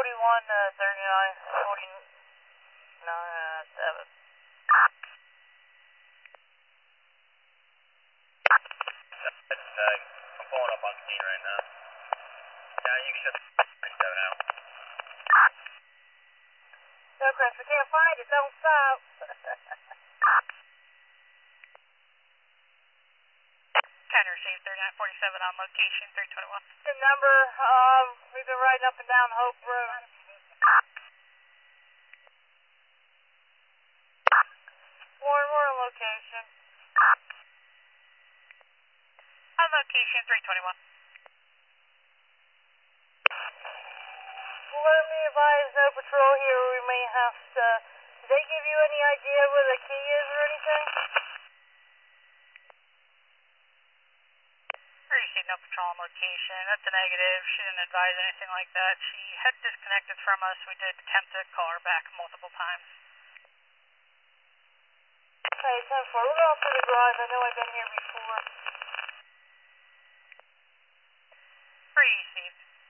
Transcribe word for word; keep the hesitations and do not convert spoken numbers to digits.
forty-one, uh, thirty-nine, forty-nine, seven. That's, uh, I'm pulling up on scene right now. Yeah, you can shut the thirty-seven out. No, Chris, we can't find it. Don't stop. Can receive thirty-nine forty-seven on location, three twenty-one. The number, um, we've been riding up and down Hope Road. Warren, we're on location. On location, three twenty-one. Well, let me advise no patrol here. We may have to. Did they give you any idea where the key is or anything? Received no patrol on location. That's a negative. She didn't advise anything like that. She had disconnected from us. We did attempt to call her back multiple times. Okay, ten four. We're going through the garage. I know I've been here before. Received.